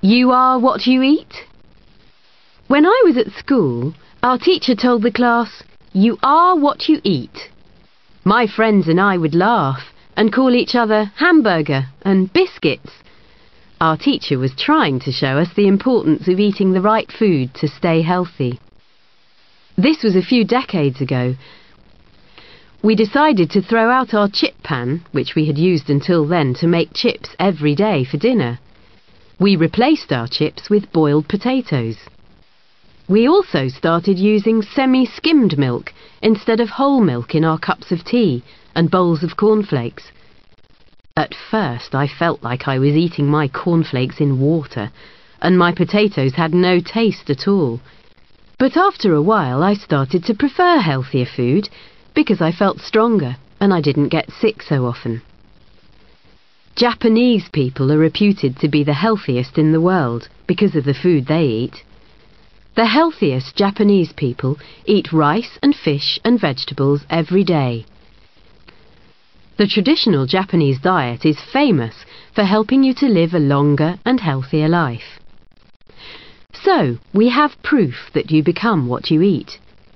You are what you eat? When I was at school, our teacher told the class, "You are what you eat." My friends and I would laugh and call each other hamburger and biscuits. Our teacher was trying to show us the importance of eating the right food to stay healthy. This was a few decades ago. We decided to throw out our chip pan, which we had used until then to make chips every day for dinner. We replaced our chips with boiled potatoes. We also started using semi-skimmed milk instead of whole milk in our cups of tea and bowls of cornflakes. At first I felt like I was eating my cornflakes in water, and my potatoes had no taste at all. But after a while I started to prefer healthier food because I felt stronger and I didn't get sick so often. Japanese people are reputed to be the healthiest in the world because of the food they eat. The healthiest Japanese people eat rice and fish and vegetables every day. The traditional Japanese diet is famous for helping you to live a longer and healthier life. So, we have proof that you become what you eat.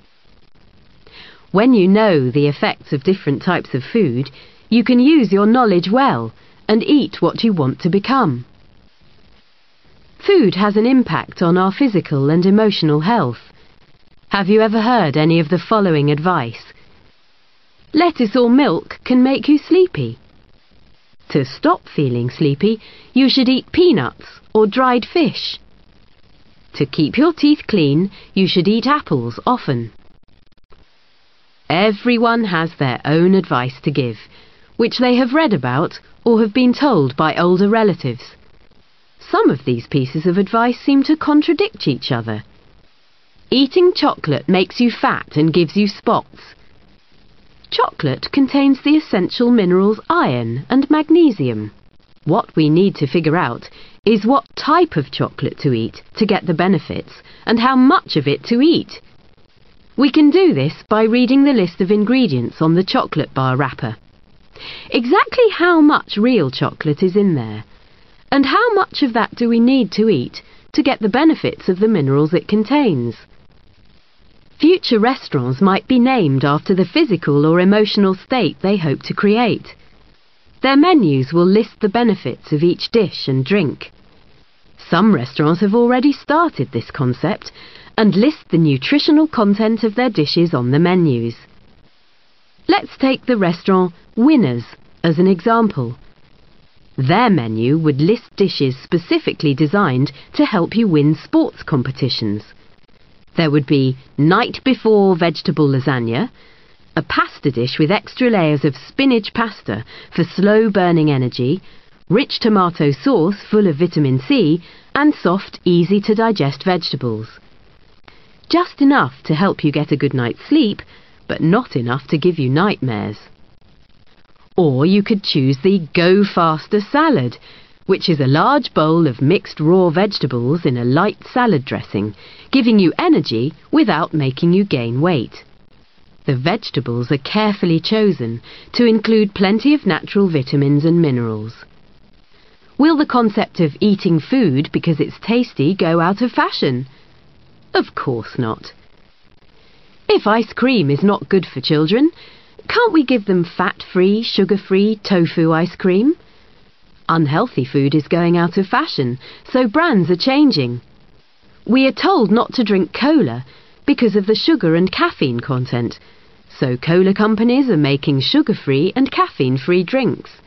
When you know the effects of different types of food, you can use your knowledge well and eat what you want to become. Food has an impact on our physical and emotional health. Have you ever heard any of the following advice? Lettuce or milk can make you sleepy. To stop feeling sleepy, you should eat peanuts or dried fish. To keep your teeth clean, you should eat apples often. Everyone has their own advice to give, which they have read about or have been told by older relatives. Some of these pieces of advice seem to contradict each other. Eating chocolate makes you fat and gives you spots. Chocolate contains the essential minerals iron and magnesium. What we need to figure out is what type of chocolate to eat to get the benefits and how much of it to eat. We can do this by reading the list of ingredients on the chocolate bar wrapper. Exactly how much real chocolate is in there, and how much of that do we need to eat to get the benefits of the minerals it contains? Future restaurants might be named after the physical or emotional state they hope to create. Their menus will list the benefits of each dish and drink. Some restaurants have already started this concept and list the nutritional content of their dishes on the menus. Let's take the restaurant Winners as an example. Their menu would list dishes specifically designed to help you win sports competitions. There would be night before vegetable lasagna, a pasta dish with extra layers of spinach pasta for slow burning energy, rich tomato sauce full of vitamin C, and soft, easy to digest vegetables. Just enough to help you get a good night's sleep, but not enough to give you nightmares. Or you could choose the Go Faster salad, which is a large bowl of mixed raw vegetables in a light salad dressing, giving you energy without making you gain weight. The vegetables are carefully chosen to include plenty of natural vitamins and minerals. Will the concept of eating food because it's tasty go out of fashion? Of course not. If ice cream is not good for children, can't we give them fat-free, sugar-free tofu ice cream? Unhealthy food is going out of fashion, so brands are changing. We are told not to drink cola because of the sugar and caffeine content, so cola companies are making sugar-free and caffeine-free drinks.